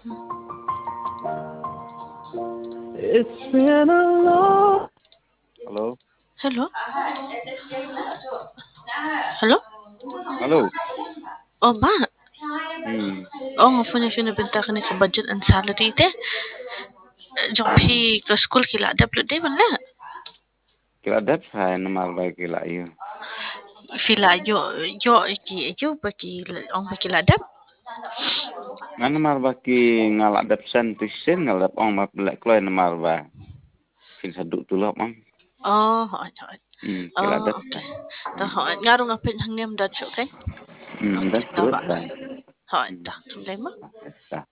It's been a long. Hello? Hello? Hello? Hello? Oh, ba? Hmm. Oh, nga funa binta ka ni ka budget and salary te. Jom si ke school kila ada belum deh mana? Kila dap hai nama baik kila you. Fila yo yo bagi ong bagi ladap. Ngan nama baki ngalak dap sen tu sen ngalap ong mak belak kloy nama ba. Fin saduk tu lop am. Oh, oh, Kila oh, dap. okay. Dah ngarung apa yang hangnem dah cuk kan? Dah Okay, dah turut ba. dah. Ha, dah. Problema? Dah.